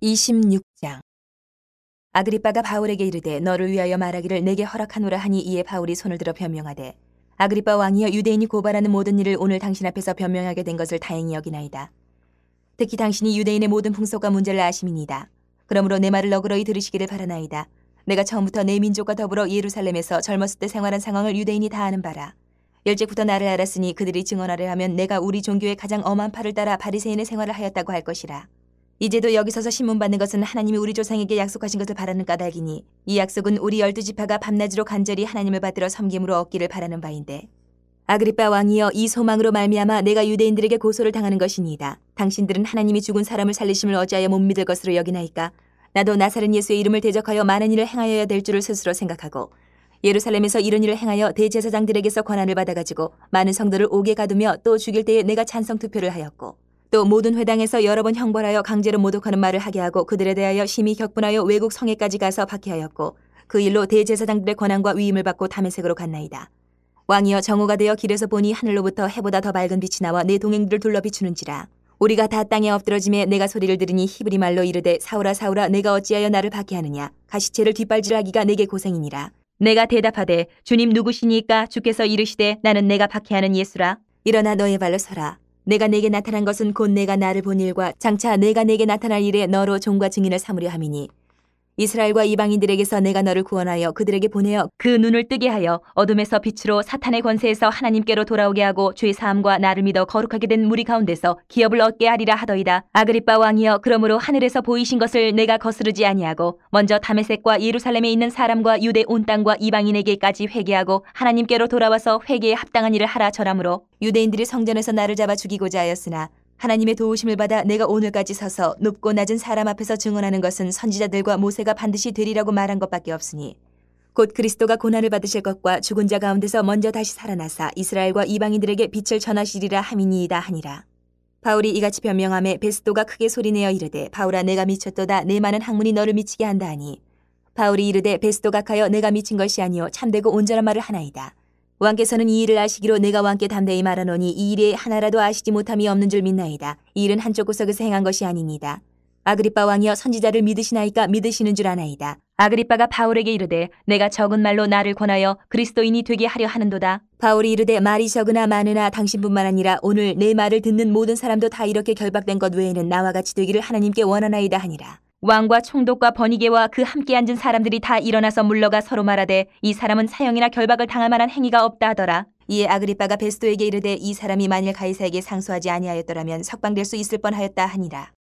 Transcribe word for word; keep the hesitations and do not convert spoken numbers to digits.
이십육 장. 아그리빠가 바울에게 이르되 너를 위하여 말하기를 내게 허락하노라 하니 이에 바울이 손을 들어 변명하되 아그리빠 왕이여 유대인이 고발하는 모든 일을 오늘 당신 앞에서 변명하게 된 것을 다행히 여기나이다. 특히 당신이 유대인의 모든 풍속과 문제를 아심이니이다. 그러므로 내 말을 너그러이 들으시기를 바라나이다. 내가 처음부터 내 민족과 더불어 예루살렘에서 젊었을 때 생활한 상황을 유대인이 다 아는 바라. 일찍부터 나를 알았으니 그들이 증언하려 하면 내가 우리 종교의 가장 엄한 팔을 따라 바리새인의 생활을 하였다고 할 것이라. 이제도 여기 서서 신문받는 것은 하나님이 우리 조상에게 약속하신 것을 바라는 까닭이니 이 약속은 우리 열두 지파가 밤낮으로 간절히 하나님을 받들어 섬김으로 얻기를 바라는 바인데 아그리빠 왕이여 이 소망으로 말미암아 내가 유대인들에게 고소를 당하는 것이니이다. 당신들은 하나님이 죽은 사람을 살리심을 어찌하여 못 믿을 것으로 여기나이까? 나도 나사렛 예수의 이름을 대적하여 많은 일을 행하여야 될 줄을 스스로 생각하고 예루살렘에서 이런 일을 행하여 대제사장들에게서 권한을 받아가지고 많은 성도를 옥에 가두며 또 죽일 때에 내가 찬성 투표를 하였고 또 모든 회당에서 여러 번 형벌하여 강제로 모독하는 말을 하게 하고 그들에 대하여 심히 격분하여 외국 성에까지 가서 박해하였고 그 일로 대제사장들의 권한과 위임을 받고 다메섹으로 갔나이다. 왕이여 정오가 되어 길에서 보니 하늘로부터 해보다 더 밝은 빛이 나와 내 동행들을 둘러 비추는지라. 우리가 다 땅에 엎드러짐에 내가 소리를 들으니 히브리 말로 이르되 사울아 사울아 내가 어찌하여 나를 박해하느냐. 가시체를 뒷발질하기가 내게 고생이니라. 내가 대답하되 주님 누구시니까? 주께서 이르시되 나는 내가 박해하는 예수라. 일어나 너의 발로 서라. 내가 내게 나타난 것은 곧 내가 나를 본 일과 장차 내가 내게 나타날 일에 너로 종과 증인을 삼으려 함이니 이스라엘과 이방인들에게서 내가 너를 구원하여 그들에게 보내어 그 눈을 뜨게 하여 어둠에서 빛으로 사탄의 권세에서 하나님께로 돌아오게 하고 죄 사함과 나를 믿어 거룩하게 된 무리 가운데서 기업을 얻게 하리라 하더이다. 아그리빠 왕이여 그러므로 하늘에서 보이신 것을 내가 거스르지 아니하고 먼저 다메섹과 예루살렘에 있는 사람과 유대 온 땅과 이방인에게까지 회개하고 하나님께로 돌아와서 회개에 합당한 일을 하라 절하므로 유대인들이 성전에서 나를 잡아 죽이고자 하였으나 하나님의 도우심을 받아 내가 오늘까지 서서 높고 낮은 사람 앞에서 증언하는 것은 선지자들과 모세가 반드시 되리라고 말한 것밖에 없으니 곧 그리스도가 고난을 받으실 것과 죽은 자 가운데서 먼저 다시 살아나사 이스라엘과 이방인들에게 빛을 전하시리라 함이니이다 하니라. 바울이 이같이 변명하매 베스도가 크게 소리내어 이르되 바울아 내가 미쳤도다. 내 많은 학문이 너를 미치게 한다 하니 바울이 이르되 베스도 각하여 내가 미친 것이 아니요 참되고 온전한 말을 하나이다. 왕께서는 이 일을 아시기로 내가 왕께 담대히 말하노니 이 일에 하나라도 아시지 못함이 없는 줄 믿나이다. 이 일은 한쪽 구석에서 행한 것이 아니니이다. 아그리빠 왕이여 선지자를 믿으시나이까? 믿으시는 줄 아나이다. 아그리빠가 바울에게 이르되 내가 적은 말로 나를 권하여 그리스도인이 되게 하려 하는도다. 바울이 이르되 말이 적으나 많으나 당신뿐만 아니라 오늘 내 말을 듣는 모든 사람도 다 이렇게 결박된 것 외에는 나와 같이 되기를 하나님께 원하나이다 하니라. 왕과 총독과 버니게와 그 함께 앉은 사람들이 다 일어나서 물러가 서로 말하되 이 사람은 사형이나 결박을 당할 만한 행위가 없다 하더라. 이에 아그리빠가 베스도에게 이르되 이 사람이 만일 가이사에게 상소하지 아니하였더라면 석방될 수 있을 뻔하였다 하니라.